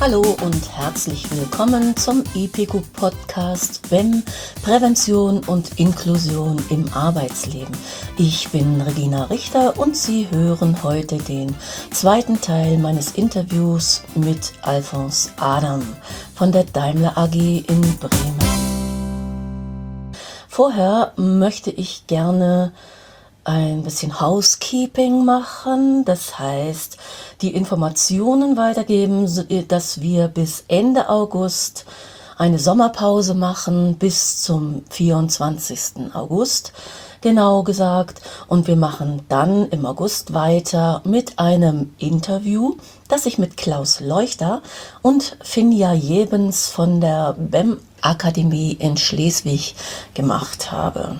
Hallo und herzlich willkommen zum IPECO-Podcast BEM, Prävention und Inklusion im Arbeitsleben. Ich bin Regina Richter und Sie hören heute den zweiten Teil meines Interviews mit Alfons Adam von der Daimler AG in Bremen. Vorher möchte ich gerne ein bisschen Housekeeping machen, das heißt, die Informationen weitergeben, dass wir bis Ende August eine Sommerpause machen, bis zum 24. August, genau gesagt. Und wir machen dann im August weiter mit einem Interview, das ich mit Klaus Leuchter und Finja Jebens von der BEM-Akademie in Schleswig gemacht habe.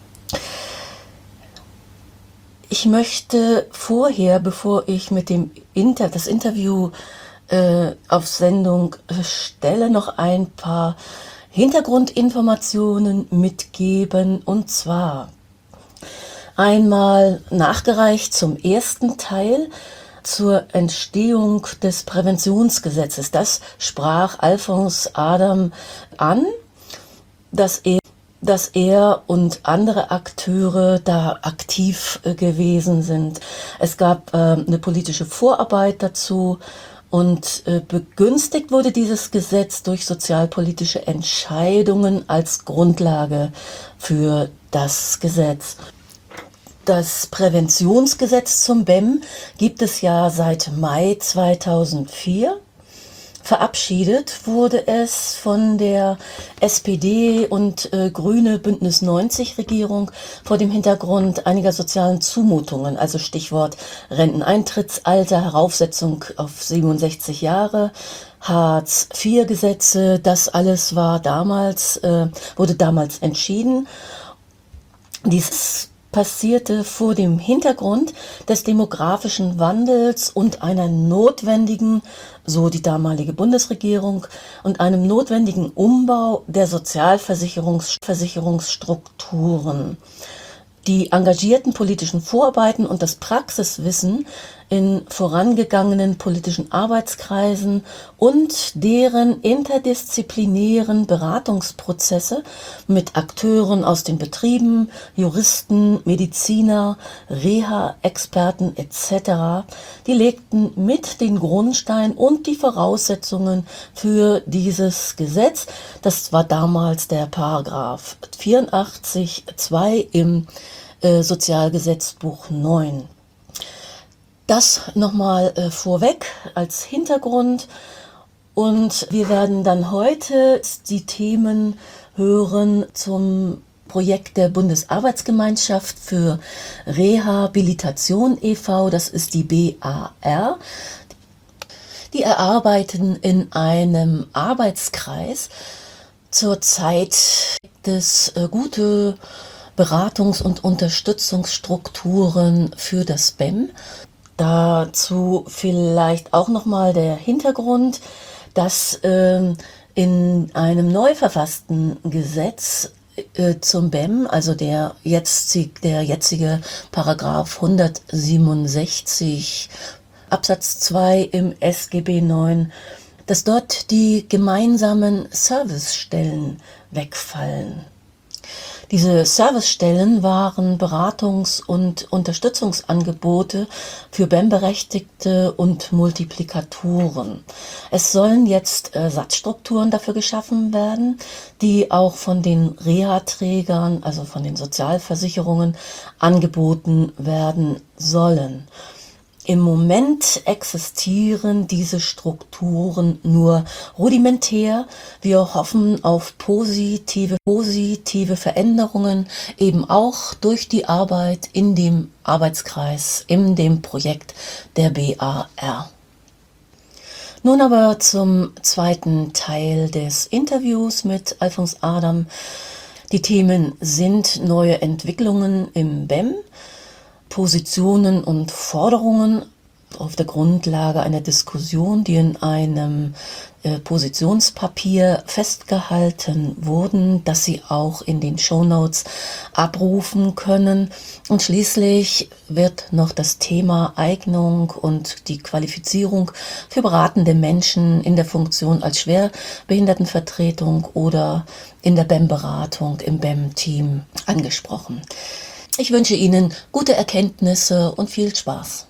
Ich möchte vorher, bevor ich mit dem das Interview auf Sendung stelle, noch ein paar Hintergrundinformationen mitgeben. Und zwar einmal nachgereicht zum ersten Teil zur Entstehung des Präventionsgesetzes. Das sprach Alfons Adam an, dass er und andere Akteure da aktiv gewesen sind. Es gab eine politische Vorarbeit dazu und begünstigt wurde dieses Gesetz durch sozialpolitische Entscheidungen als Grundlage für das Gesetz. Das Präventionsgesetz zum BEM gibt es ja seit Mai 2004. Verabschiedet wurde es von der SPD und Grüne Bündnis 90 Regierung vor dem Hintergrund einiger sozialen Zumutungen, also Stichwort Renteneintrittsalter, Heraufsetzung auf 67 Jahre, Hartz-IV-Gesetze, das alles wurde damals entschieden. Dies passierte vor dem Hintergrund des demografischen Wandels und einer notwendigen, so die damalige Bundesregierung, und einem notwendigen Umbau der Sozialversicherungsstrukturen. Die engagierten politischen Vorarbeiten und das Praxiswissen in vorangegangenen politischen Arbeitskreisen und deren interdisziplinären Beratungsprozesse mit Akteuren aus den Betrieben, Juristen, Mediziner, Reha-Experten etc., die legten mit den Grundstein und die Voraussetzungen für dieses Gesetz. Das war damals der Paragraph 84(2) im Sozialgesetzbuch 9. Das nochmal vorweg als Hintergrund, und wir werden dann heute die Themen hören zum Projekt der Bundesarbeitsgemeinschaft für Rehabilitation e.V., das ist die BAR. Die erarbeiten in einem Arbeitskreis zurzeit gute Beratungs- und Unterstützungsstrukturen für das BEM. Dazu vielleicht auch nochmal der Hintergrund, dass in einem neu verfassten Gesetz zum BEM, also der jetzige Paragraph 167 Absatz 2 im SGB 9, dass dort die gemeinsamen Servicestellen wegfallen. Diese Servicestellen waren Beratungs- und Unterstützungsangebote für BEM-Berechtigte und Multiplikatoren. Es sollen jetzt Ersatzstrukturen dafür geschaffen werden, die auch von den Reha-Trägern, also von den Sozialversicherungen, angeboten werden sollen. Im Moment existieren diese Strukturen nur rudimentär. Wir hoffen auf positive Veränderungen, eben auch durch die Arbeit in dem Arbeitskreis, in dem Projekt der BAR. Nun aber zum zweiten Teil des Interviews mit Alfons Adam. Die Themen sind neue Entwicklungen im BEM, Positionen und Forderungen auf der Grundlage einer Diskussion, die in einem Positionspapier festgehalten wurden, dass Sie auch in den Shownotes abrufen können. Und schließlich wird noch das Thema Eignung und die Qualifizierung für beratende Menschen in der Funktion als Schwerbehindertenvertretung oder in der BEM-Beratung im BEM-Team angesprochen. Ich wünsche Ihnen gute Erkenntnisse und viel Spaß.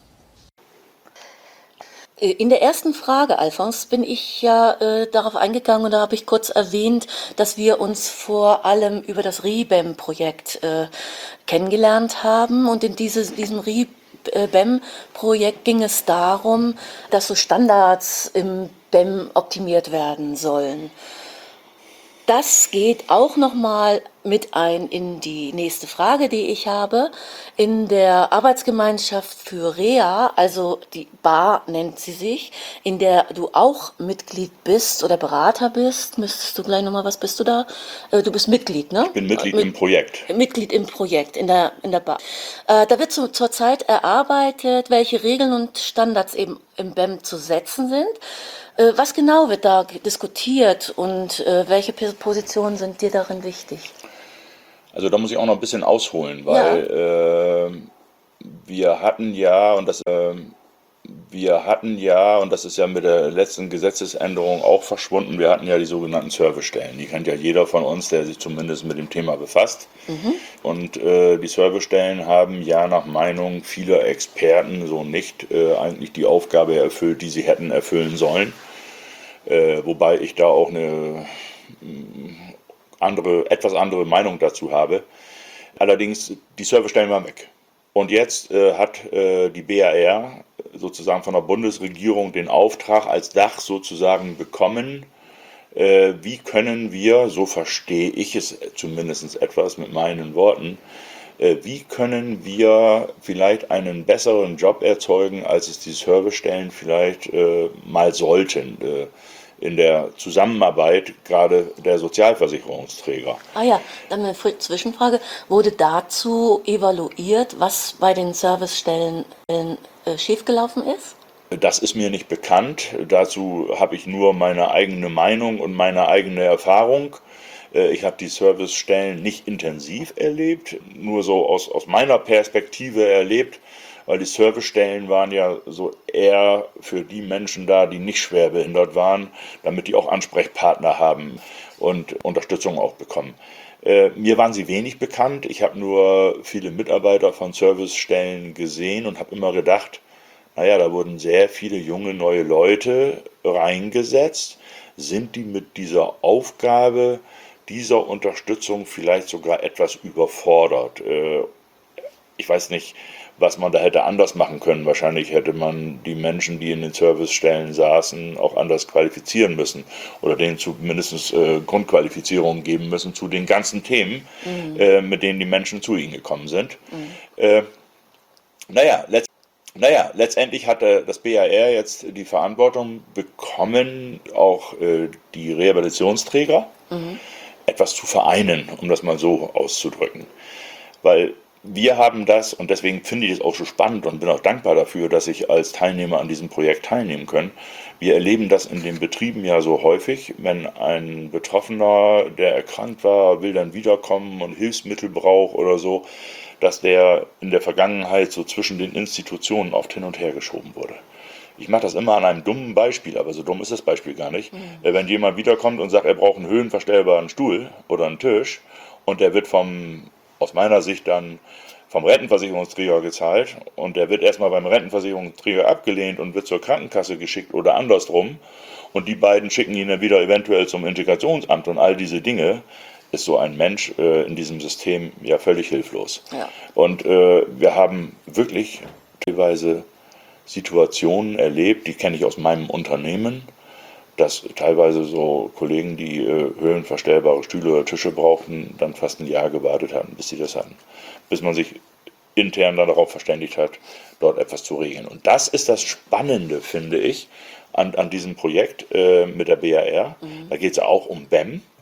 In der ersten Frage, Alfons, bin ich ja darauf eingegangen und da habe ich kurz erwähnt, dass wir uns vor allem über das RIBEM-Projekt kennengelernt haben. Und in diesem RIBEM-Projekt ging es darum, dass so Standards im BEM optimiert werden sollen. Das geht auch nochmal mit ein in die nächste Frage, die ich habe. In der Arbeitsgemeinschaft für Reha, also die BAR nennt sie sich, in der du auch Mitglied bist oder Berater bist, müsstest du gleich nochmal, was bist du da? Du bist Mitglied, ne? Ich bin Mitglied im Projekt. Mitglied im Projekt, in der BAR. Da wird zurzeit erarbeitet, welche Regeln und Standards eben im BEM zu setzen sind. Was genau wird da diskutiert und welche Positionen sind dir darin wichtig? Also da muss ich auch noch ein bisschen ausholen, weil wir hatten ja, und das ist ja mit der letzten Gesetzesänderung auch verschwunden, wir hatten ja die sogenannten Servicestellen. Die kennt ja jeder von uns, der sich zumindest mit dem Thema befasst. Und die Servicestellen haben ja nach Meinung vieler Experten so nicht eigentlich die Aufgabe erfüllt, die sie hätten erfüllen sollen. Wobei ich da auch eine etwas andere Meinung dazu habe. Allerdings, die Servicestellen waren weg. Und jetzt hat die BAR sozusagen von der Bundesregierung den Auftrag als Dach sozusagen bekommen, wie können wir, so verstehe ich es zumindest etwas mit meinen Worten, wie können wir vielleicht einen besseren Job erzeugen, als es die Servicestellen vielleicht mal sollten, in der Zusammenarbeit gerade der Sozialversicherungsträger. Ah ja, dann eine Zwischenfrage. Wurde dazu evaluiert, was bei den Servicestellen schiefgelaufen ist? Das ist mir nicht bekannt. Dazu habe ich nur meine eigene Meinung und meine eigene Erfahrung. Ich habe die Servicestellen nicht intensiv erlebt, nur so aus meiner Perspektive erlebt, weil die Servicestellen waren ja so eher für die Menschen da, die nicht schwer behindert waren, damit die auch Ansprechpartner haben und Unterstützung auch bekommen. Mir waren sie wenig bekannt. Ich habe nur viele Mitarbeiter von Servicestellen gesehen und habe immer gedacht, naja, da wurden sehr viele junge neue Leute reingesetzt. Sind die mit dieser Aufgabe, dieser Unterstützung vielleicht sogar etwas überfordert? Ich weiß nicht, was man da hätte anders machen können. Wahrscheinlich hätte man die Menschen, die in den Servicestellen saßen, auch anders qualifizieren müssen oder denen zumindest Grundqualifizierung geben müssen zu den ganzen Themen, mit denen die Menschen zu ihnen gekommen sind. Letztendlich hat das BAR jetzt die Verantwortung bekommen, auch die Rehabilitationsträger etwas zu vereinen, um das mal so auszudrücken. Weil wir haben das, und deswegen finde ich es auch so spannend und bin auch dankbar dafür, dass ich als Teilnehmer an diesem Projekt teilnehmen kann. Wir erleben das in den Betrieben ja so häufig, wenn ein Betroffener, der erkrankt war, will dann wiederkommen und Hilfsmittel braucht oder so, dass der in der Vergangenheit so zwischen den Institutionen oft hin und her geschoben wurde. Ich mache das immer an einem dummen Beispiel, aber so dumm ist das Beispiel gar nicht. Wenn jemand wiederkommt und sagt, er braucht einen höhenverstellbaren Stuhl oder einen Tisch und der wird aus meiner Sicht dann vom Rentenversicherungsträger gezahlt und der wird erstmal beim Rentenversicherungsträger abgelehnt und wird zur Krankenkasse geschickt oder andersrum und die beiden schicken ihn dann wieder eventuell zum Integrationsamt und all diese Dinge, ist so ein Mensch in diesem System ja völlig hilflos. Ja. Und wir haben wirklich teilweise Situationen erlebt, die kenne ich aus meinem Unternehmen, dass teilweise so Kollegen, die höhenverstellbare Stühle oder Tische brauchten, dann fast ein Jahr gewartet hatten, bis sie das hatten. Bis man sich intern dann darauf verständigt hat, dort etwas zu regeln. Und das ist das Spannende, finde ich, an diesem Projekt mit der BAR. Da geht es auch um BEM,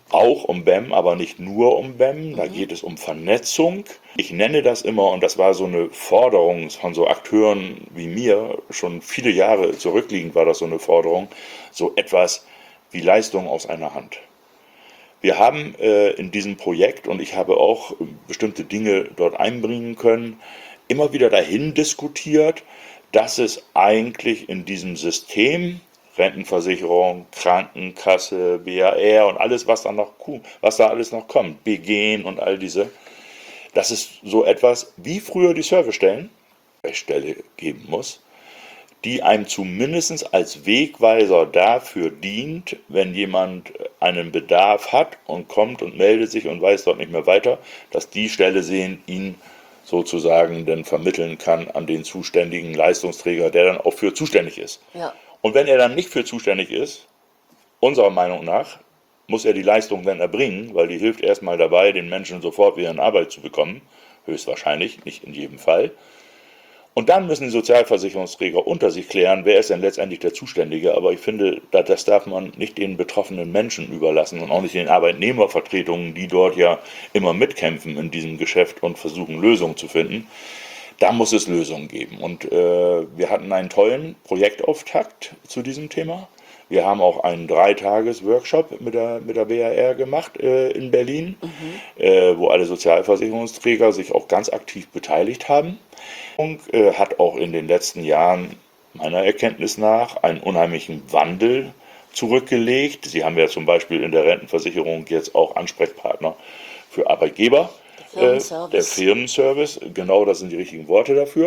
auch um BEM, aber nicht nur um BEM. Da geht es um Vernetzung. Ich nenne das immer, und das war so eine Forderung von so Akteuren wie mir, schon viele Jahre zurückliegend war das so eine Forderung, so etwas wie Leistung aus einer Hand. Wir haben in diesem Projekt, und ich habe auch bestimmte Dinge dort einbringen können, immer wieder dahin diskutiert, dass es eigentlich in diesem System Rentenversicherung, Krankenkasse, BAR und alles, was da alles noch kommt, BGen und all diese, dass es so etwas wie früher die Servicestelle geben muss, die einem zumindest als Wegweiser dafür dient, wenn jemand einen Bedarf hat und kommt und meldet sich und weiß dort nicht mehr weiter, dass die Stelle sehen, ihn sozusagen dann vermitteln kann an den zuständigen Leistungsträger, der dann auch für zuständig ist. Ja. Und wenn er dann nicht für zuständig ist, unserer Meinung nach, muss er die Leistung dann erbringen, weil die hilft erstmal dabei, den Menschen sofort wieder in Arbeit zu bekommen. Höchstwahrscheinlich, nicht in jedem Fall. Und dann müssen die Sozialversicherungsträger unter sich klären, wer ist denn letztendlich der Zuständige. Aber ich finde, das darf man nicht den betroffenen Menschen überlassen und auch nicht den Arbeitnehmervertretungen, die dort ja immer mitkämpfen in diesem Geschäft und versuchen, Lösungen zu finden. Da muss es Lösungen geben. Und wir hatten einen tollen Projektauftakt zu diesem Thema. Wir haben auch einen 3-Tages-Workshop mit der BAR gemacht in Berlin, wo alle Sozialversicherungsträger sich auch ganz aktiv beteiligt haben. Und hat auch in den letzten Jahren meiner Erkenntnis nach einen unheimlichen Wandel zurückgelegt. Sie haben ja zum Beispiel in der Rentenversicherung jetzt auch Ansprechpartner für Arbeitgeber. Der Firmenservice, genau, das sind die richtigen Worte dafür.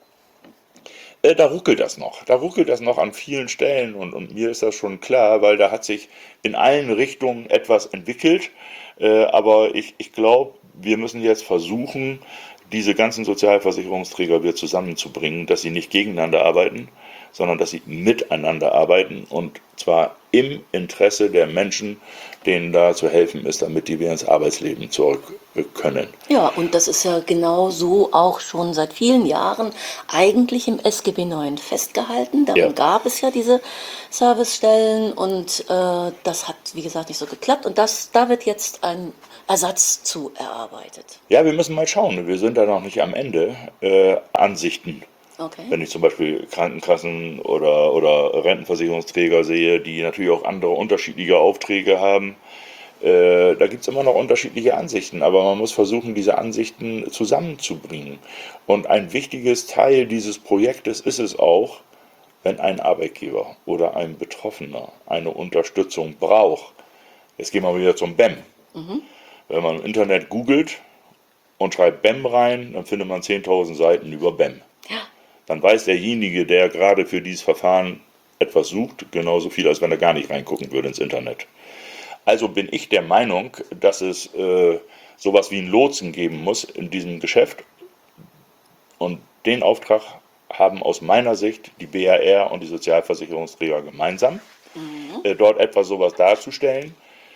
Da ruckelt das noch. Da ruckelt das noch an vielen Stellen und mir ist das schon klar, weil da hat sich in allen Richtungen etwas entwickelt. Aber ich glaube, wir müssen jetzt versuchen, diese ganzen Sozialversicherungsträger wieder zusammenzubringen, dass sie nicht gegeneinander arbeiten, sondern dass sie miteinander arbeiten und zwar im Interesse der Menschen, denen da zu helfen ist, damit die wieder ins Arbeitsleben zurück können. Ja, und das ist ja genau so auch schon seit vielen Jahren eigentlich im SGB IX festgehalten. Darum gab es ja diese Servicestellen und das hat, wie gesagt, nicht so geklappt. Und da wird jetzt ein Ersatz zu erarbeitet. Ja, wir müssen mal schauen. Wir sind da noch nicht am Ende. Ansichten. Okay. Wenn ich zum Beispiel Krankenkassen oder Rentenversicherungsträger sehe, die natürlich auch andere unterschiedliche Aufträge haben, da gibt es immer noch unterschiedliche Ansichten, aber man muss versuchen, diese Ansichten zusammenzubringen. Und ein wichtiges Teil dieses Projektes ist es auch, wenn ein Arbeitgeber oder ein Betroffener eine Unterstützung braucht. Jetzt gehen wir wieder zum BEM. Wenn man im Internet googelt und schreibt BEM rein, dann findet man 10.000 Seiten über BEM. Ja. Dann weiß derjenige, der gerade für dieses Verfahren etwas sucht, genauso viel, als wenn er gar nicht reingucken würde ins Internet. Also bin ich der Meinung, dass es sowas wie einen Lotsen geben muss in diesem Geschäft. Und den Auftrag haben aus meiner Sicht die BAR und die Sozialversicherungsträger gemeinsam, dort etwas sowas darzustellen.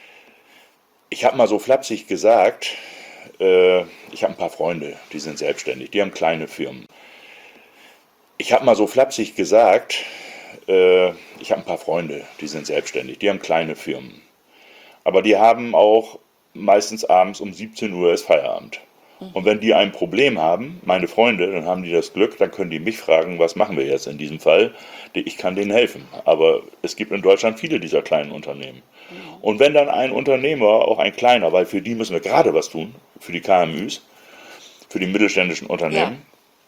Ich habe mal so flapsig gesagt, ich habe ein paar Freunde, die sind selbstständig, die haben kleine Firmen. Ich habe mal so flapsig gesagt, ich habe ein paar Freunde, die sind selbstständig, die haben kleine Firmen. Aber die haben auch meistens abends um 17 Uhr ist Feierabend. Und wenn die ein Problem haben, meine Freunde, dann haben die das Glück, dann können die mich fragen, was machen wir jetzt in diesem Fall? Ich kann denen helfen. Aber es gibt in Deutschland viele dieser kleinen Unternehmen. Und wenn dann ein Unternehmer, auch ein kleiner, weil für die müssen wir gerade was tun, für die KMUs, für die mittelständischen Unternehmen,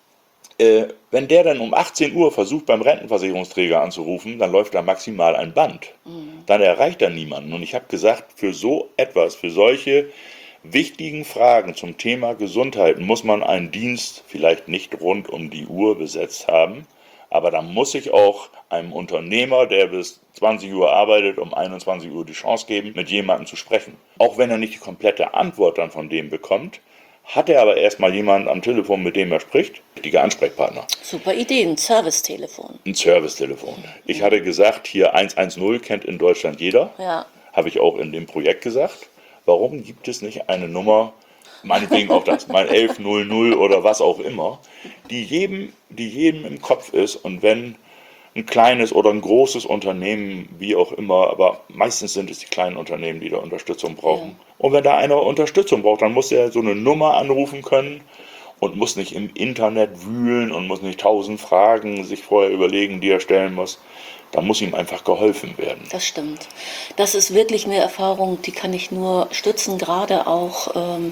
wenn der dann um 18 Uhr versucht, beim Rentenversicherungsträger anzurufen, dann läuft da maximal ein Band. Dann erreicht er niemanden. Und ich habe gesagt, für so etwas, für solche wichtigen Fragen zum Thema Gesundheit muss man einen Dienst vielleicht nicht rund um die Uhr besetzt haben, aber da muss ich auch einem Unternehmer, der bis 20 Uhr arbeitet, um 21 Uhr die Chance geben, mit jemandem zu sprechen. Auch wenn er nicht die komplette Antwort dann von dem bekommt, hat er aber erstmal jemanden am Telefon, mit dem er spricht, richtiger Ansprechpartner. Super Idee, ein Servicetelefon. Ein Servicetelefon. Ich hatte gesagt, hier 110 kennt in Deutschland jeder. Ja. Habe ich auch in dem Projekt gesagt. Warum gibt es nicht eine Nummer, meinetwegen auch das, mein 1100 oder was auch immer, die jedem im Kopf ist und wenn ein kleines oder ein großes Unternehmen, wie auch immer, aber meistens sind es die kleinen Unternehmen, die da Unterstützung brauchen. Ja. Und wenn da einer Unterstützung braucht, dann muss er so eine Nummer anrufen können und muss nicht im Internet wühlen und muss nicht 1000 Fragen sich vorher überlegen, die er stellen muss. Da muss ihm einfach geholfen werden. Das stimmt. Das ist wirklich eine Erfahrung, die kann ich nur stützen, gerade auch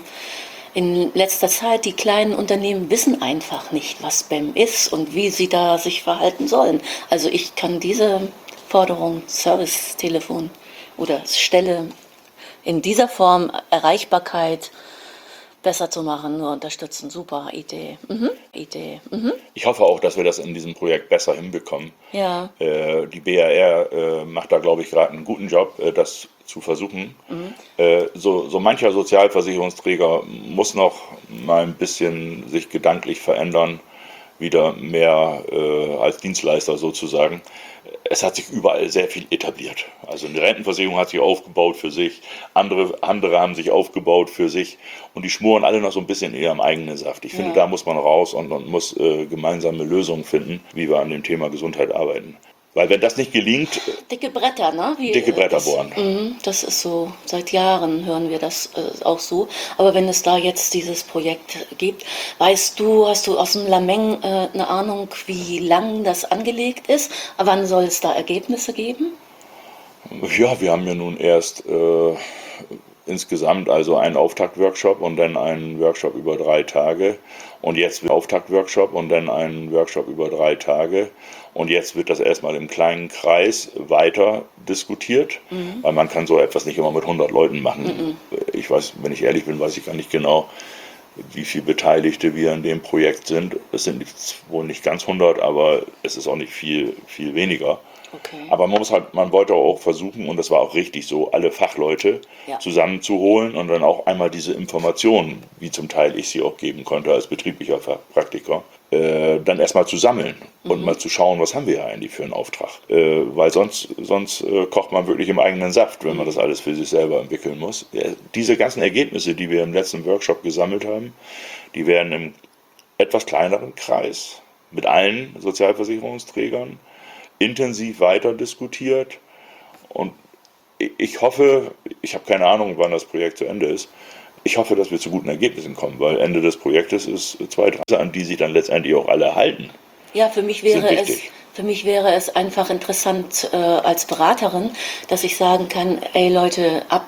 in letzter Zeit. Die kleinen Unternehmen wissen einfach nicht, was BEM ist und wie sie da sich verhalten sollen. Also ich kann diese Forderung, Servicetelefon oder Stelle in dieser Form, Erreichbarkeit besser zu machen, nur unterstützen. Super Idee. Idee. Ich hoffe auch, dass wir das in diesem Projekt besser hinbekommen. Ja. Die BAR macht da, glaube ich, gerade einen guten Job, das zu versuchen. So mancher Sozialversicherungsträger muss noch mal ein bisschen sich gedanklich verändern, wieder mehr als Dienstleister sozusagen. Es hat sich überall sehr viel etabliert. Also eine Rentenversicherung hat sich aufgebaut für sich, andere haben sich aufgebaut für sich und die schmoren alle noch so ein bisschen in ihrem eigenen Saft. Ich finde, da muss man raus und muss gemeinsame Lösungen finden, wie wir an dem Thema Gesundheit arbeiten. Weil wenn das nicht gelingt, Dicke Bretter, ne? dicke Bretter bohren. Das ist so, seit Jahren hören wir das auch so. Aber wenn es da jetzt dieses Projekt gibt, hast du aus dem Lameng eine Ahnung, wie lang das angelegt ist? Wann soll es da Ergebnisse geben? Ja, wir haben ja nun erst insgesamt also einen Auftaktworkshop und dann einen Workshop über 3 Tage. Und jetzt wird Auftaktworkshop und dann einen Workshop über 3 Tage. Und jetzt wird das erstmal im kleinen Kreis weiter diskutiert, weil man kann so etwas nicht immer mit 100 Leuten machen. Ich weiß, wenn ich ehrlich bin, weiß ich gar nicht genau, wie viele Beteiligte wir in dem Projekt sind. Es sind wohl nicht ganz 100, aber es ist auch nicht viel weniger. Okay. Aber man wollte auch versuchen, und das war auch richtig so, alle Fachleute zusammenzuholen und dann auch einmal diese Informationen, wie zum Teil ich sie auch geben konnte als betrieblicher Praktiker, dann erstmal zu sammeln und mal zu schauen, was haben wir ja eigentlich für einen Auftrag. Weil sonst kocht man wirklich im eigenen Saft, wenn man das alles für sich selber entwickeln muss. Diese ganzen Ergebnisse, die wir im letzten Workshop gesammelt haben, die werden im etwas kleineren Kreis mit allen Sozialversicherungsträgern intensiv weiter diskutiert und ich hoffe, ich habe keine Ahnung, wann das Projekt zu Ende ist, ich hoffe, dass wir zu guten Ergebnissen kommen, weil Ende des Projektes ist 2, 3, an die sich dann letztendlich auch alle halten. Ja, für mich wäre es einfach interessant als Beraterin, dass ich sagen kann, ey Leute, ab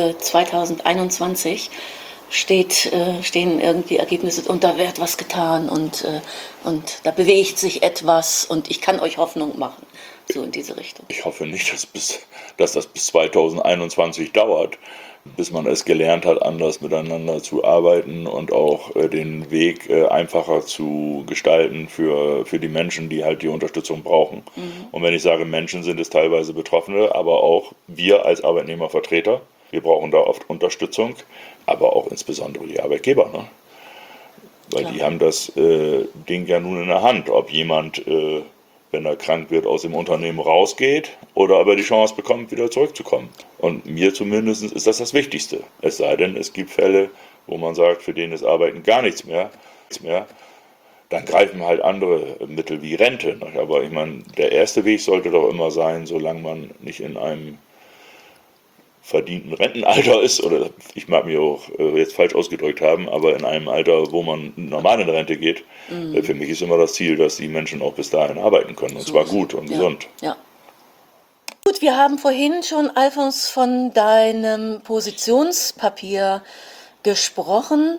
2021 stehen irgendwie Ergebnisse und da wird was getan und da bewegt sich etwas und ich kann euch Hoffnung machen, so in diese Richtung. Ich hoffe nicht, dass das bis 2021 dauert, bis man es gelernt hat, anders miteinander zu arbeiten und auch den Weg einfacher zu gestalten für die Menschen, die halt die Unterstützung brauchen. Und wenn ich sage Menschen, sind es teilweise Betroffene, aber auch wir als Arbeitnehmervertreter. Wir brauchen da oft Unterstützung, aber auch insbesondere die Arbeitgeber. Ne? Weil die haben das Ding ja nun in der Hand, ob jemand, wenn er krank wird, aus dem Unternehmen rausgeht oder ob er die Chance bekommt, wieder zurückzukommen. Und mir zumindest ist das Wichtigste. Es sei denn, es gibt Fälle, wo man sagt, für den ist Arbeiten gar nichts mehr. Dann greifen halt andere Mittel wie Rente. Ne? Aber ich meine, der erste Weg sollte doch immer sein, solange man nicht in einem verdienten Rentenalter ist, oder ich mag mich auch jetzt falsch ausgedrückt haben, aber in einem Alter, wo man normal in Rente geht, für mich ist immer das Ziel, dass die Menschen auch bis dahin arbeiten können, und zwar gut und gesund. Ja. Gut, wir haben vorhin schon, Alfons, von deinem Positionspapier gesprochen.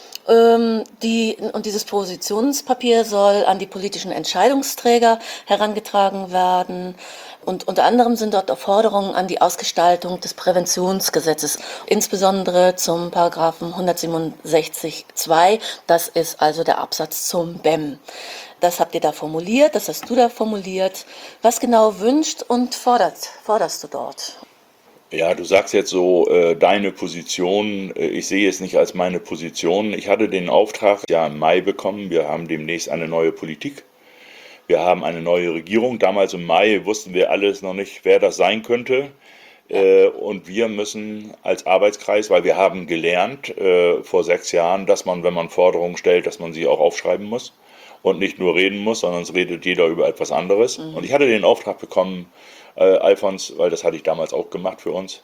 Dieses Positionspapier soll an die politischen Entscheidungsträger herangetragen werden. Und unter anderem sind dort auch Forderungen an die Ausgestaltung des Präventionsgesetzes, insbesondere zum Paragraphen 167.2. Das ist also der Absatz zum BEM. Das habt ihr da formuliert, das hast du da formuliert. Was genau wünscht und forderst du dort? Ja, du sagst jetzt so, deine Position, ich sehe es nicht als meine Position. Ich hatte den Auftrag ja im Mai bekommen, wir haben demnächst eine neue Politik. Wir haben eine neue Regierung. Damals im Mai wussten wir alles noch nicht, wer das sein könnte. Und wir müssen als Arbeitskreis, weil wir haben gelernt vor 6 Jahren, dass man, wenn man Forderungen stellt, dass man sie auch aufschreiben muss und nicht nur reden muss, sondern es redet jeder über etwas anderes. Und ich hatte den Auftrag bekommen, Alfons, weil das hatte ich damals auch gemacht für uns,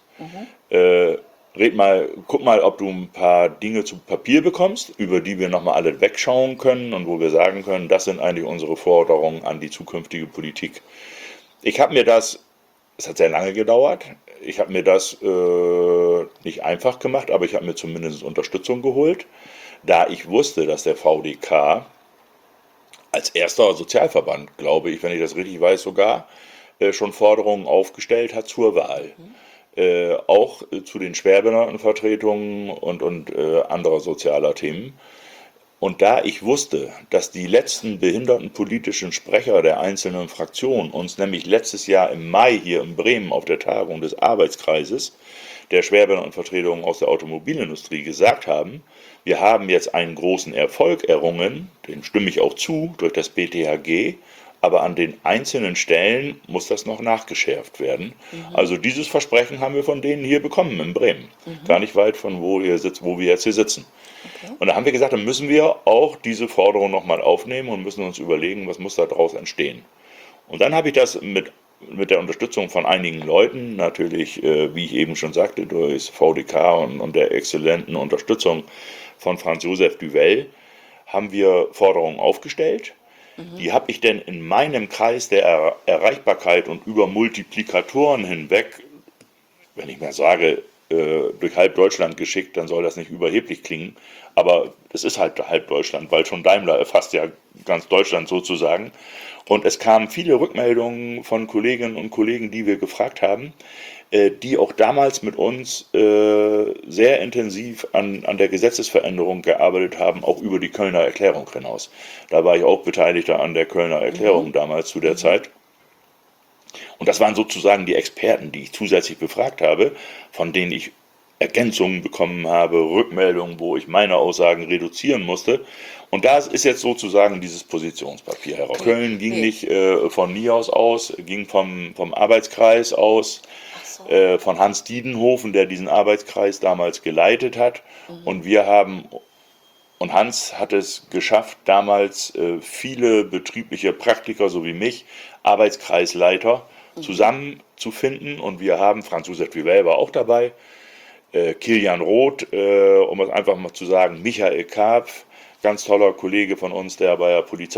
guck mal, ob du ein paar Dinge zu Papier bekommst, über die wir nochmal alle wegschauen können und wo wir sagen können, das sind eigentlich unsere Forderungen an die zukünftige Politik. Ich habe mir das, es hat sehr lange gedauert, ich habe mir das nicht einfach gemacht, aber ich habe mir zumindest Unterstützung geholt, da ich wusste, dass der VDK als erster Sozialverband, glaube ich, wenn ich das richtig weiß sogar, schon Forderungen aufgestellt hat zur Wahl. Auch zu den Schwerbehindertenvertretungen und anderer sozialer Themen. Und da ich wusste, dass die letzten behindertenpolitischen Sprecher der einzelnen Fraktionen uns nämlich letztes Jahr im Mai hier in Bremen auf der Tagung des Arbeitskreises der Schwerbehindertenvertretungen aus der Automobilindustrie gesagt haben, wir haben jetzt einen großen Erfolg errungen, dem stimme ich auch zu, durch das BTHG, aber an den einzelnen Stellen muss das noch nachgeschärft werden. Also dieses Versprechen haben wir von denen hier bekommen in Bremen. Gar nicht weit von wo wir jetzt hier sitzen. Okay. Und da haben wir gesagt, dann müssen wir auch diese Forderung nochmal aufnehmen und müssen uns überlegen, was muss daraus entstehen. Und dann habe ich das mit der Unterstützung von einigen Leuten, natürlich, wie ich eben schon sagte, durch das VDK und der exzellenten Unterstützung von Franz Josef Duvel, haben wir Forderungen aufgestellt. Die habe ich denn in meinem Kreis der Erreichbarkeit und über Multiplikatoren hinweg, wenn ich mal sage, durch halb Deutschland geschickt, dann soll das nicht überheblich klingen, aber es ist halt halb Deutschland, weil schon Daimler erfasst ja ganz Deutschland sozusagen. Und es kamen viele Rückmeldungen von Kolleginnen und Kollegen, die wir gefragt haben, die auch damals mit uns sehr intensiv an der Gesetzesveränderung gearbeitet haben, auch über die Kölner Erklärung hinaus. Da war ich auch Beteiligter an der Kölner Erklärung damals zu der Zeit. Und das waren sozusagen die Experten, die ich zusätzlich befragt habe, von denen ich Ergänzungen bekommen habe, Rückmeldungen, wo ich meine Aussagen reduzieren musste. Und da ist jetzt sozusagen dieses Positionspapier heraus. Okay. Köln ging nicht von NIAUS aus, ging vom Arbeitskreis aus, von Hans Diedenhofen, der diesen Arbeitskreis damals geleitet hat. Und Hans hat es geschafft, damals viele betriebliche Praktiker, so wie mich, Arbeitskreisleiter, zusammenzufinden. Und wir haben, Franz Josef Duvel war auch dabei, Kilian Roth, um es einfach mal zu sagen, Michael Karpf, ganz toller Kollege von uns, der bei der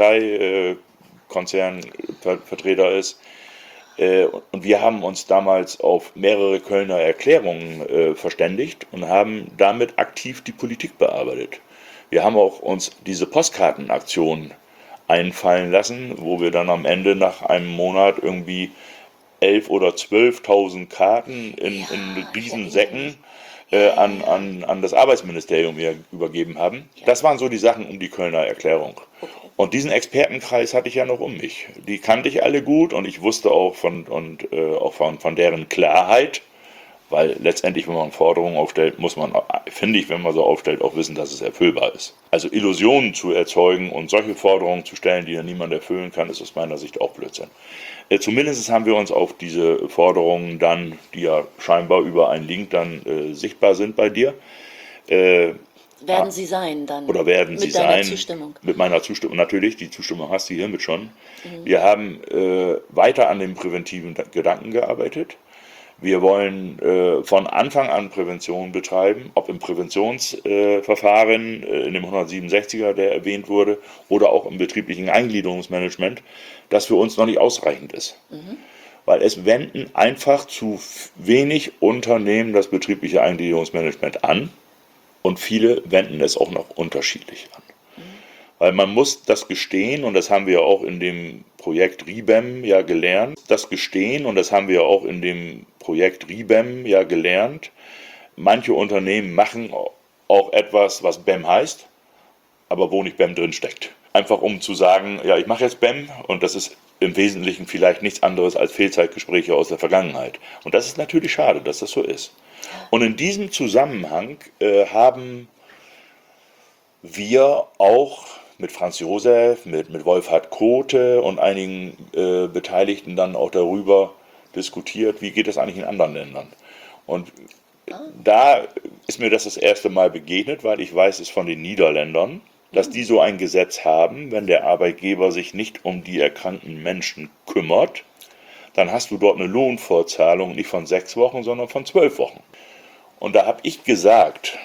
Polizeikonzernvertreter ist. Und wir haben uns damals auf mehrere Kölner Erklärungen verständigt und haben damit aktiv die Politik bearbeitet. Wir haben auch uns diese Postkartenaktion einfallen lassen, wo wir dann am Ende nach einem Monat irgendwie 11.000 oder 12.000 Karten in Riesensäcken an das Arbeitsministerium übergeben haben. Das waren so die Sachen um die Kölner Erklärung. Und diesen Expertenkreis hatte ich ja noch um mich. Die kannte ich alle gut und ich wusste auch von deren Klarheit, weil letztendlich, wenn man Forderungen aufstellt, muss man, finde ich, wenn man so aufstellt, auch wissen, dass es erfüllbar ist. Also Illusionen zu erzeugen und solche Forderungen zu stellen, die dann niemand erfüllen kann, ist aus meiner Sicht auch Blödsinn. Zumindest haben wir uns auf diese Forderungen dann, die ja scheinbar über einen Link dann sichtbar sind bei dir. Werden sie sein dann? Oder werden sie sein? Mit deiner Zustimmung? Mit meiner Zustimmung, natürlich, die Zustimmung hast du hiermit schon. Wir haben weiter an dem präventiven Gedanken gearbeitet. Wir wollen von Anfang an Prävention betreiben, ob im Präventionsverfahren in dem 167er, der erwähnt wurde, oder auch im betrieblichen Eingliederungsmanagement, das für uns noch nicht ausreichend ist. Weil es wenden einfach zu wenig Unternehmen das betriebliche Eingliederungsmanagement an und viele wenden es auch noch unterschiedlich an. Weil man muss das gestehen, und das haben wir auch in dem Projekt RIBEM ja gelernt, manche Unternehmen machen auch etwas, was BEM heißt, aber wo nicht BEM drin steckt. Einfach um zu sagen, ja, ich mache jetzt BEM und das ist im Wesentlichen vielleicht nichts anderes als Fehlzeitgespräche aus der Vergangenheit. Und das ist natürlich schade, dass das so ist. Und in diesem Zusammenhang haben wir auch mit Franz Josef, mit Wolfhard Kote und einigen Beteiligten dann auch darüber diskutiert, wie geht das eigentlich in anderen Ländern. Und da ist mir das erste Mal begegnet, weil ich weiß es von den Niederländern. dass die so ein Gesetz haben, wenn der Arbeitgeber sich nicht um die erkrankten Menschen kümmert, dann hast du dort eine Lohnfortzahlung nicht von 6 Wochen, sondern von 12 Wochen. Und da habe ich gesagt,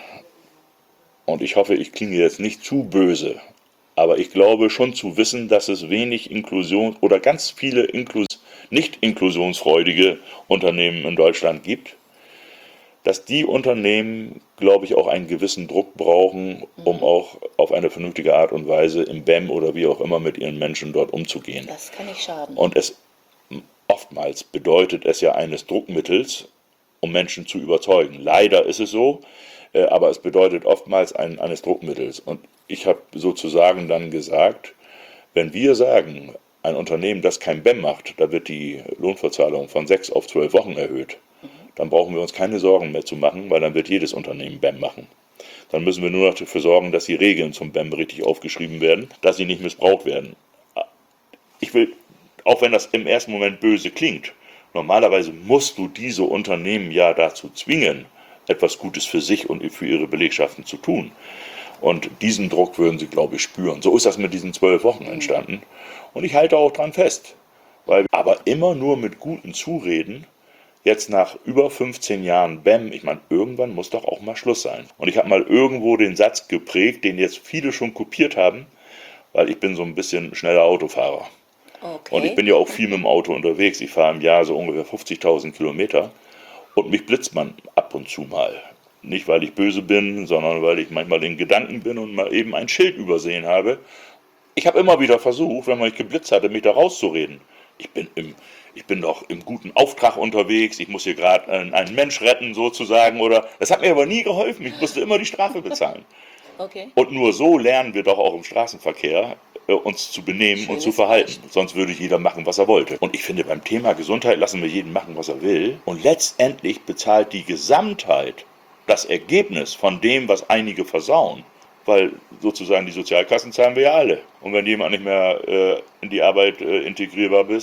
und ich hoffe, ich klinge jetzt nicht zu böse, aber ich glaube schon zu wissen, dass es wenig Inklusion oder ganz viele nicht inklusionsfreudige Unternehmen in Deutschland gibt, dass die Unternehmen, glaube ich, auch einen gewissen Druck brauchen, um auch auf eine vernünftige Art und Weise im BEM oder wie auch immer mit ihren Menschen dort umzugehen. Das kann nicht schaden. Und oftmals bedeutet es ja eines Druckmittels, um Menschen zu überzeugen. Leider ist es so, aber es bedeutet oftmals eines Druckmittels. Und ich habe sozusagen dann gesagt, wenn wir sagen, ein Unternehmen, das kein BEM macht, da wird die Lohnfortzahlung von 6 auf 12 Wochen erhöht, dann brauchen wir uns keine Sorgen mehr zu machen, weil dann wird jedes Unternehmen BEM machen. Dann müssen wir nur noch dafür sorgen, dass die Regeln zum BEM richtig aufgeschrieben werden, dass sie nicht missbraucht werden. Ich will, auch wenn das im ersten Moment böse klingt, normalerweise musst du diese Unternehmen ja dazu zwingen, etwas Gutes für sich und für ihre Belegschaften zu tun. Und diesen Druck würden sie, glaube ich, spüren. So ist das mit diesen 12 Wochen entstanden. Und ich halte auch dran fest. Aber immer nur mit guten Zureden, jetzt nach über 15 Jahren BEM, ich meine, irgendwann muss doch auch mal Schluss sein. Und ich habe mal irgendwo den Satz geprägt, den jetzt viele schon kopiert haben, weil ich bin so ein bisschen schneller Autofahrer. Okay. Und ich bin ja auch viel mit dem Auto unterwegs. Ich fahre im Jahr so ungefähr 50.000 Kilometer. Und mich blitzt man ab und zu mal. Nicht, weil ich böse bin, sondern weil ich manchmal in Gedanken bin und mal eben ein Schild übersehen habe. Ich habe immer wieder versucht, wenn man mich geblitzt hatte, mich da rauszureden. Ich bin doch im guten Auftrag unterwegs, ich muss hier gerade einen Mensch retten sozusagen. Das hat mir aber nie geholfen, ich musste immer die Strafe bezahlen. Okay. Und nur so lernen wir doch auch im Straßenverkehr, uns zu benehmen und zu verhalten. Sonst würde jeder machen, was er wollte. Und ich finde, beim Thema Gesundheit lassen wir jeden machen, was er will. Und letztendlich bezahlt die Gesamtheit das Ergebnis von dem, was einige versauen. Weil sozusagen die Sozialkassen zahlen wir ja alle. Und wenn jemand nicht mehr in die Arbeit integrierbar bist,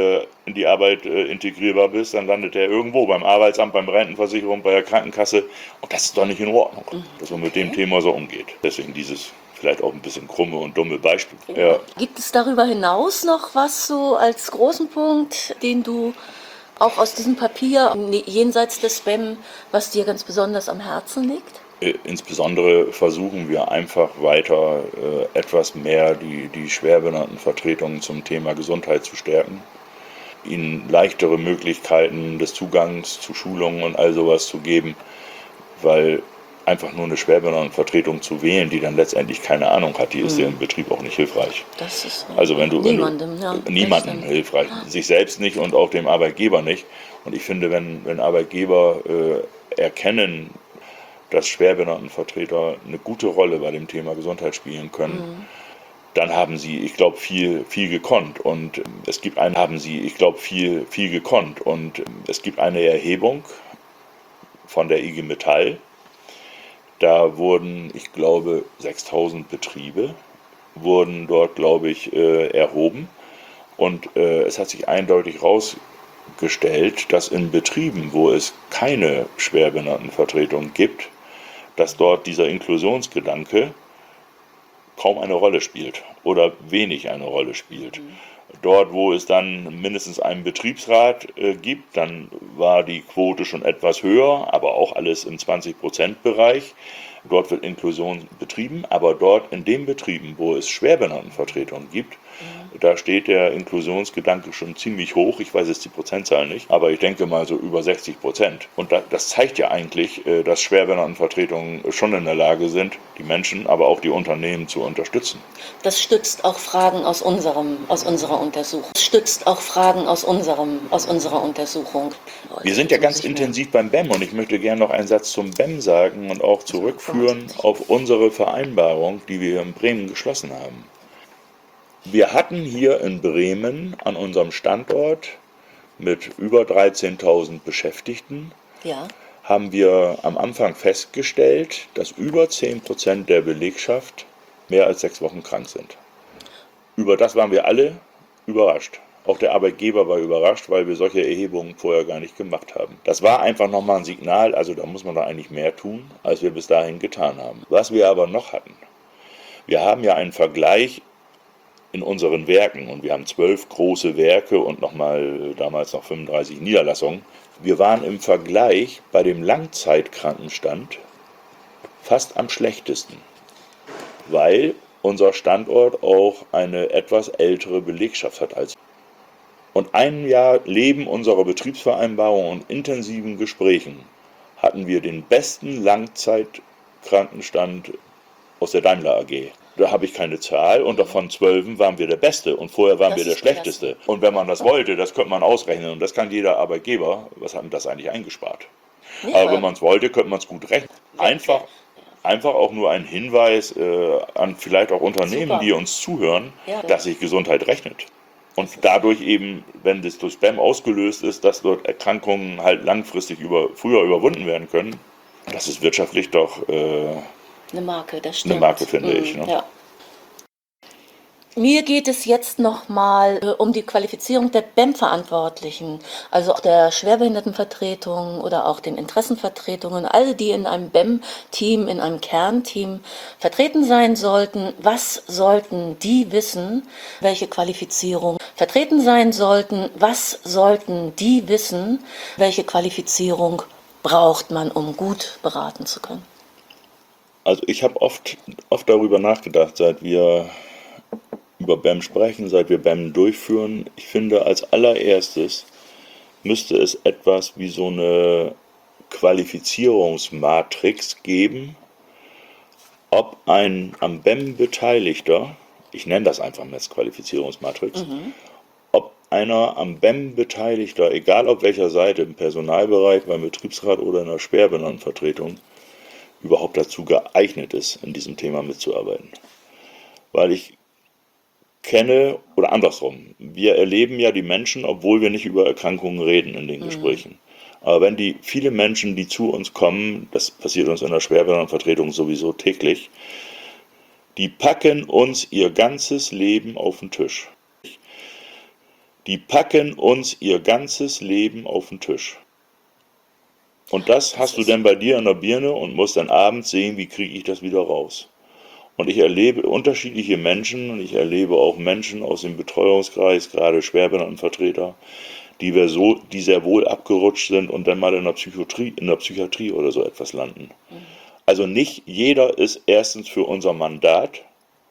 dann landet er irgendwo beim Arbeitsamt, beim Rentenversicherung, bei der Krankenkasse. Und das ist doch nicht in Ordnung, dass man mit dem Thema so umgeht. Deswegen dieses vielleicht auch ein bisschen krumme und dumme Beispiel. Ja. Gibt es darüber hinaus noch was so als großen Punkt, den du auch aus diesem Papier, jenseits des BEM, was dir ganz besonders am Herzen liegt? Insbesondere versuchen wir einfach weiter etwas mehr die Schwerbehindertenvertretungen zum Thema Gesundheit zu stärken, ihnen leichtere Möglichkeiten des Zugangs zu Schulungen und all sowas zu geben, weil einfach nur eine Schwerbehindertenvertretung zu wählen, die dann letztendlich keine Ahnung hat, die ist ja im Betrieb auch nicht hilfreich. Das ist also niemandem hilfreich, sich selbst nicht und auch dem Arbeitgeber nicht. Und ich finde, wenn Arbeitgeber erkennen, dass Schwerbehindertenvertreter eine gute Rolle bei dem Thema Gesundheit spielen können, dann haben sie, ich glaube, viel gekonnt. Und es gibt eine Erhebung von der IG Metall. Da wurden, ich glaube, 6.000 Betriebe wurden dort, glaube ich, erhoben. Und es hat sich eindeutig herausgestellt, dass in Betrieben, wo es keine Schwerbehindertenvertretung gibt, dass dort dieser Inklusionsgedanke kaum eine Rolle spielt oder wenig eine Rolle spielt. Dort, wo es dann mindestens einen Betriebsrat gibt, dann war die Quote schon etwas höher, aber auch alles im 20%-Bereich. Dort wird Inklusion betrieben, aber dort in den Betrieben, wo es Schwerbehindertenvertretungen gibt, da steht der Inklusionsgedanke schon ziemlich hoch. Ich weiß jetzt die Prozentzahl nicht, aber ich denke mal so über 60%. Und das zeigt ja eigentlich, dass Schwerbehindertenvertretungen schon in der Lage sind, die Menschen, aber auch die Unternehmen zu unterstützen. Das stützt auch Fragen aus unserer Untersuchung. Wir sind ja ganz intensiv beim BEM und ich möchte gerne noch einen Satz zum BEM sagen und auch zurückführen auf unsere Vereinbarung, die wir in Bremen geschlossen haben. Wir hatten hier in Bremen an unserem Standort mit über 13.000 Beschäftigten, haben wir am Anfang festgestellt, dass über 10% der Belegschaft mehr als 6 Wochen krank sind. Über das waren wir alle überrascht. Auch der Arbeitgeber war überrascht, weil wir solche Erhebungen vorher gar nicht gemacht haben. Das war einfach nochmal ein Signal, also da muss man da eigentlich mehr tun, als wir bis dahin getan haben. Was wir aber noch hatten, Wir haben ja einen Vergleich in unseren Werken und wir haben 12 große Werke und damals noch 35 Niederlassungen. Wir waren im Vergleich bei dem Langzeitkrankenstand fast am schlechtesten, weil unser Standort auch eine etwas ältere Belegschaft hat als. Und ein Jahr Leben unserer Betriebsvereinbarung und intensiven Gesprächen hatten wir den besten Langzeitkrankenstand aus der Daimler AG. Da habe ich keine Zahl und davon 12 waren wir der Beste und vorher waren wir der Schlechteste. Und wenn man das wollte, das könnte man ausrechnen und das kann jeder Arbeitgeber. Was hat denn das eigentlich eingespart? Aber wenn man es wollte, könnte man es gut rechnen. Einfach auch nur ein Hinweis an vielleicht auch Unternehmen, die uns zuhören, dass sich Gesundheit rechnet. Und dadurch eben, wenn das durch Spam ausgelöst ist, dass dort Erkrankungen halt langfristig früher überwunden werden können, das ist wirtschaftlich doch eine Marke, das stimmt. Eine Marke, finde ich. Ne? Ja. Mir geht es jetzt nochmal um die Qualifizierung der BEM-Verantwortlichen, also auch der Schwerbehindertenvertretung oder auch den Interessenvertretungen, alle, die in einem BEM-Team, in einem Kernteam vertreten sein sollten. Was sollten die wissen, welche Qualifizierung vertreten sein sollten? Was sollten die wissen, welche Qualifizierung braucht man, um gut beraten zu können? Also ich habe oft darüber nachgedacht, seit wir über BEM sprechen, seit wir BEM durchführen. Ich finde, als allererstes müsste es etwas wie so eine Qualifizierungsmatrix geben, ob ein am BEM Beteiligter, ich nenne das einfach mal als Qualifizierungsmatrix, ob einer am BEM Beteiligter, egal auf welcher Seite, im Personalbereich, beim Betriebsrat oder in der Schwerbehindertenvertretung, überhaupt dazu geeignet ist, in diesem Thema mitzuarbeiten. Weil ich kenne, oder andersrum, wir erleben ja die Menschen, obwohl wir nicht über Erkrankungen reden in den Gesprächen. Aber wenn viele Menschen, die zu uns kommen, das passiert uns in der Schwerbehindertenvertretung sowieso täglich, die packen uns ihr ganzes Leben auf den Tisch. Die packen uns ihr ganzes Leben auf den Tisch. Und das hast du dann bei dir in der Birne und musst dann abends sehen, wie kriege ich das wieder raus. Und ich erlebe unterschiedliche Menschen und ich erlebe auch Menschen aus dem Betreuungskreis, gerade Schwerbehindertenvertreter, die sehr wohl abgerutscht sind und dann mal in der Psychiatrie oder so etwas landen. Also nicht jeder ist erstens für unser Mandat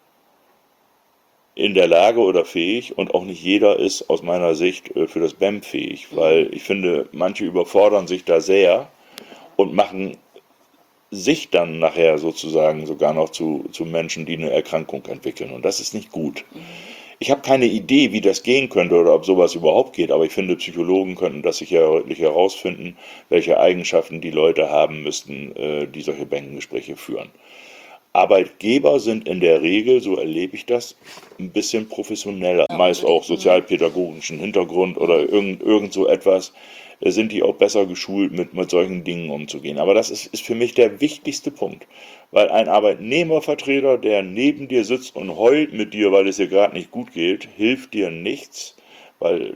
in der Lage oder fähig und auch nicht jeder ist aus meiner Sicht für das BEM fähig, weil ich finde, manche überfordern sich da sehr und machen sich dann nachher sozusagen sogar noch zu Menschen, die eine Erkrankung entwickeln. Und das ist nicht gut. Ich habe keine Idee, wie das gehen könnte oder ob sowas überhaupt geht, aber ich finde, Psychologen könnten das sicher deutlich herausfinden, welche Eigenschaften die Leute haben müssten, die solche Bänkengespräche führen. Arbeitgeber sind in der Regel, so erlebe ich das, ein bisschen professioneller, meist auch sozialpädagogischen Hintergrund oder irgend so etwas, sind die auch besser geschult, mit solchen Dingen umzugehen. Aber das ist für mich der wichtigste Punkt, weil ein Arbeitnehmervertreter, der neben dir sitzt und heult mit dir, weil es dir gerade nicht gut geht, hilft dir nichts, weil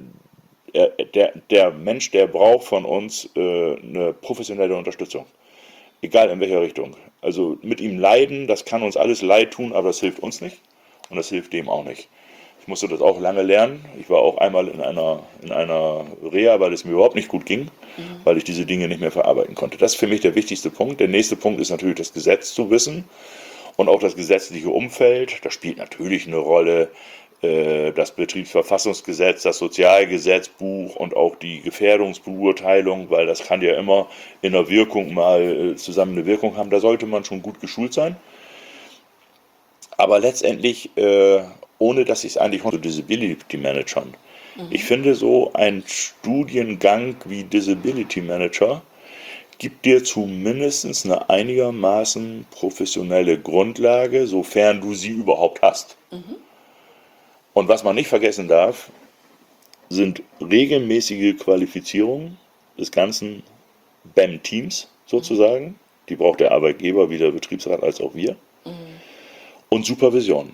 der Mensch, der braucht von uns eine professionelle Unterstützung. Egal in welcher Richtung. Also mit ihm leiden, das kann uns alles leid tun, aber das hilft uns nicht und das hilft dem auch nicht. Ich musste das auch lange lernen. Ich war auch einmal in einer Reha, weil es mir überhaupt nicht gut ging, weil ich diese Dinge nicht mehr verarbeiten konnte. Das ist für mich der wichtigste Punkt. Der nächste Punkt ist natürlich das Gesetz zu wissen und auch das gesetzliche Umfeld. Das spielt natürlich eine Rolle. Das Betriebsverfassungsgesetz, das Sozialgesetzbuch und auch die Gefährdungsbeurteilung, weil das kann ja immer in der Wirkung mal zusammen eine Wirkung haben. Da sollte man schon gut geschult sein. Aber letztendlich, ohne dass ich es eigentlich zu Disability Managern. Ich finde, so ein Studiengang wie Disability Manager gibt dir zumindest eine einigermaßen professionelle Grundlage, sofern du sie überhaupt hast. Und was man nicht vergessen darf, sind regelmäßige Qualifizierungen des ganzen BEM-Teams sozusagen. Die braucht der Arbeitgeber, wie der Betriebsrat, als auch wir. Und Supervision.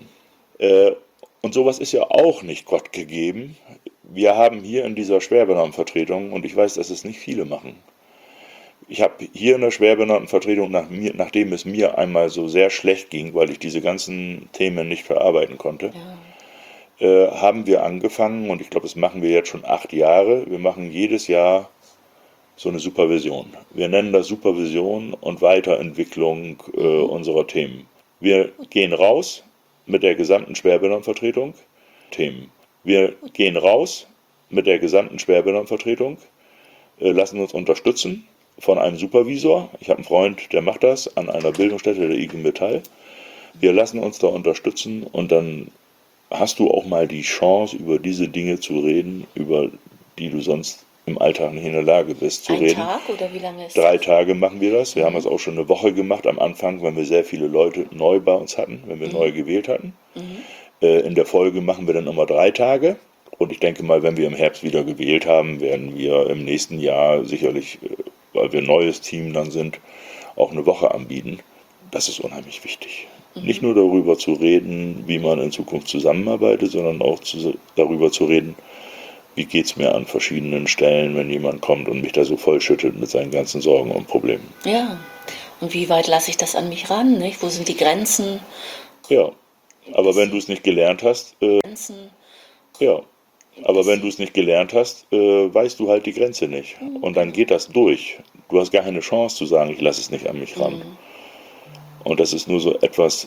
Und sowas ist ja auch nicht Gott gegeben. Wir haben hier in dieser Schwerbehindertenvertretung, und ich weiß, dass es nicht viele machen, Ich habe hier in der Schwerbehindertenvertretung, nachdem es mir einmal so sehr schlecht ging, weil ich diese ganzen Themen nicht verarbeiten konnte, haben wir angefangen, und ich glaube, das machen wir jetzt schon 8 Jahre, wir machen jedes Jahr so eine Supervision. Wir nennen das Supervision und Weiterentwicklung unserer Themen. Wir gehen raus mit der gesamten Schwerbehindertenvertretung. Themen. Wir gehen raus mit der gesamten Schwerbehindertenvertretung, lassen uns unterstützen von einem Supervisor. Ich habe einen Freund, der macht das an einer Bildungsstätte der IG Metall. Wir lassen uns da unterstützen und dann hast du auch mal die Chance, über diese Dinge zu reden, über die du sonst im Alltag nicht in der Lage bist zu reden. 1 Tag oder wie lange ist 3 Tage machen wir das. Wir haben das auch schon eine Woche gemacht am Anfang, wenn wir sehr viele Leute neu bei uns hatten, wenn wir neu gewählt hatten. In der Folge machen wir dann immer 3 Tage. Und ich denke mal, wenn wir im Herbst wieder gewählt haben, werden wir im nächsten Jahr sicherlich, weil wir ein neues Team dann sind, auch eine Woche anbieten. Das ist unheimlich wichtig. Nicht nur darüber zu reden, wie man in Zukunft zusammenarbeitet, sondern auch darüber zu reden, wie geht es mir an verschiedenen Stellen, wenn jemand kommt und mich da so vollschüttet mit seinen ganzen Sorgen und Problemen. Ja, und wie weit lasse ich das an mich ran? Nicht? Wo sind die Grenzen? Ja, aber wenn du es nicht gelernt hast, ja, aber wenn du es nicht gelernt hast, weißt du halt die Grenze nicht. Und dann geht das durch. Du hast gar keine Chance zu sagen, ich lasse es nicht an mich ran. Und das ist nur so etwas,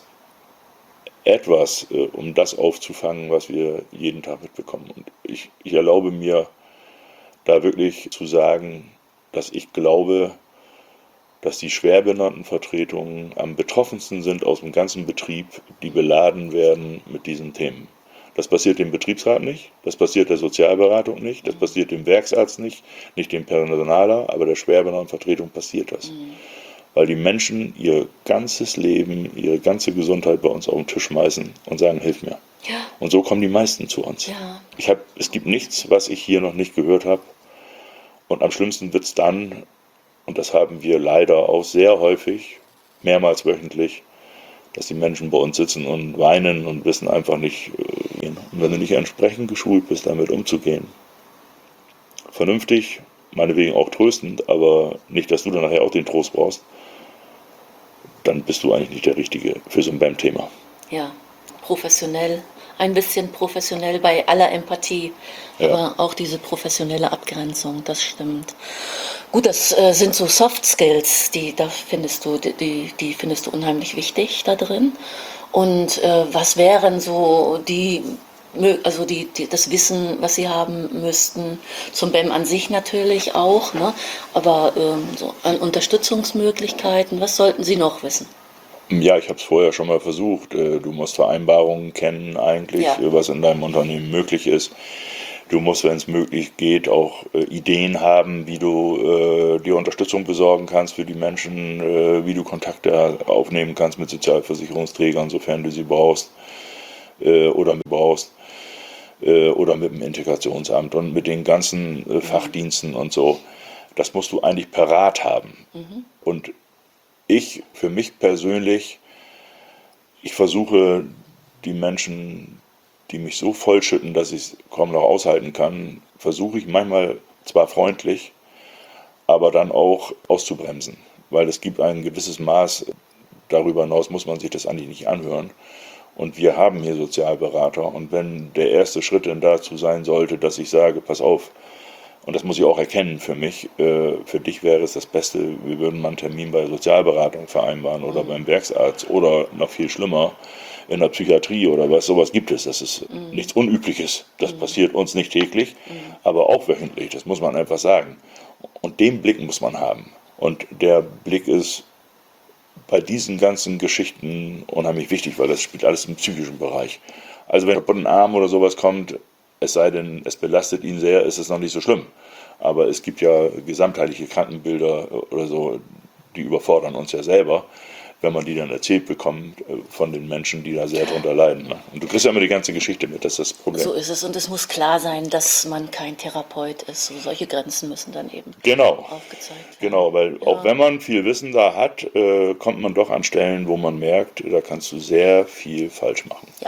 um das aufzufangen, was wir jeden Tag mitbekommen. Und ich erlaube mir, da wirklich zu sagen, dass ich glaube, dass die Schwerbehindertenvertretungen am betroffensten sind aus dem ganzen Betrieb, die beladen werden mit diesen Themen. Das passiert dem Betriebsrat nicht, das passiert der Sozialberatung nicht, das passiert dem Werksarzt nicht dem Personaler, aber der Schwerbehindertenvertretung passiert das. Weil die Menschen ihr ganzes Leben, ihre ganze Gesundheit bei uns auf den Tisch schmeißen und sagen, hilf mir. Ja. Und so kommen die meisten zu uns. Ja. Es gibt nichts, was ich hier noch nicht gehört habe. Und am schlimmsten wird es dann, und das haben wir leider auch sehr häufig, mehrmals wöchentlich, dass die Menschen bei uns sitzen und weinen und wissen einfach nicht, und wenn du nicht entsprechend geschult bist, damit umzugehen, vernünftig, meinetwegen auch tröstend, aber nicht, dass du dann nachher auch den Trost brauchst, dann bist du eigentlich nicht der Richtige für so ein BAM-Thema. Ja, professionell, ein bisschen professionell bei aller Empathie, aber auch diese professionelle Abgrenzung, das stimmt. Gut, das sind so Soft Skills, die findest du unheimlich wichtig da drin. Und was wären so das Wissen, was Sie haben müssten, zum BEM an sich natürlich auch, ne? Aber so an Unterstützungsmöglichkeiten, was sollten Sie noch wissen? Ja, ich habe es vorher schon mal versucht. Du musst Vereinbarungen kennen eigentlich, was in deinem Unternehmen möglich ist. Du musst, wenn es möglich geht, auch Ideen haben, wie du dir Unterstützung besorgen kannst für die Menschen, wie du Kontakte aufnehmen kannst mit Sozialversicherungsträgern, sofern du sie brauchst oder mit dem Integrationsamt und mit den ganzen Fachdiensten und so. Das musst du eigentlich parat haben. Und für mich persönlich, ich versuche die Menschen, die mich so vollschütten, dass ich es kaum noch aushalten kann, versuche ich manchmal zwar freundlich, aber dann auch auszubremsen. Weil es gibt ein gewisses Maß, darüber hinaus muss man sich das eigentlich nicht anhören. Und wir haben hier Sozialberater. Und wenn der erste Schritt dann dazu sein sollte, dass ich sage, pass auf, und das muss ich auch erkennen für mich, für dich wäre es das Beste, wir würden mal einen Termin bei der Sozialberatung vereinbaren oder beim Werksarzt oder noch viel schlimmer in der Psychiatrie oder was, sowas gibt es. Das ist nichts Unübliches. Das passiert uns nicht täglich, aber auch wöchentlich, das muss man einfach sagen. Und den Blick muss man haben. Und der Blick ist bei diesen ganzen Geschichten unheimlich wichtig, weil das spielt alles im psychischen Bereich. Also wenn ein Arm oder sowas kommt, es sei denn, es belastet ihn sehr, ist es noch nicht so schlimm. Aber es gibt ja gesamtheitliche Krankenbilder oder so, die überfordern uns ja selber, wenn man die dann erzählt bekommt von den Menschen, die da sehr drunter leiden. Ne? Und du kriegst ja immer die ganze Geschichte mit, das ist das Problem. So ist es, und es muss klar sein, dass man kein Therapeut ist. So, solche Grenzen müssen dann eben aufgezeigt werden. Genau, weil auch wenn man viel Wissen da hat, kommt man doch an Stellen, wo man merkt, da kannst du sehr viel falsch machen. Ja.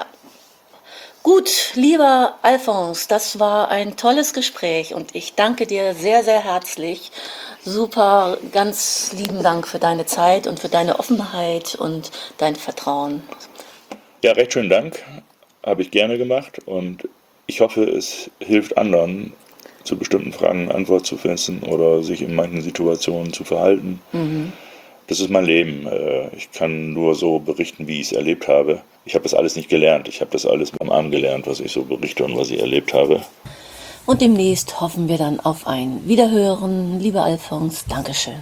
Gut, lieber Alfons, das war ein tolles Gespräch und ich danke dir sehr, sehr herzlich. Super, ganz lieben Dank für deine Zeit und für deine Offenheit und dein Vertrauen. Ja, recht schönen Dank. Habe ich gerne gemacht und ich hoffe, es hilft anderen, zu bestimmten Fragen eine Antwort zu finden oder sich in manchen Situationen zu verhalten. Das ist mein Leben. Ich kann nur so berichten, wie ich es erlebt habe. Ich habe das alles nicht gelernt. Ich habe das alles am Arm gelernt, was ich so berichte und was ich erlebt habe. Und demnächst hoffen wir dann auf ein Wiederhören. Lieber Alfons, Dankeschön.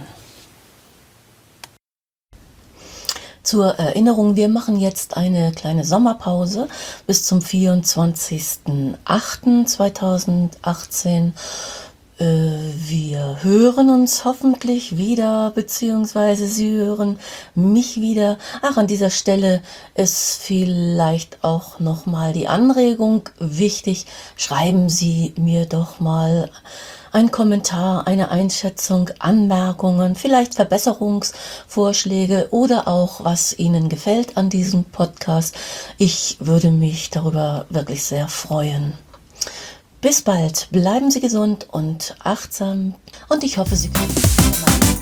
Zur Erinnerung, wir machen jetzt eine kleine Sommerpause bis zum 24.08.2018. Wir hören uns hoffentlich wieder, beziehungsweise Sie hören mich wieder. Ach, an dieser Stelle ist vielleicht auch nochmal die Anregung wichtig. Schreiben Sie mir doch mal einen Kommentar, eine Einschätzung, Anmerkungen, vielleicht Verbesserungsvorschläge oder auch, was Ihnen gefällt an diesem Podcast. Ich würde mich darüber wirklich sehr freuen. Bis bald, bleiben Sie gesund und achtsam und ich hoffe, Sie können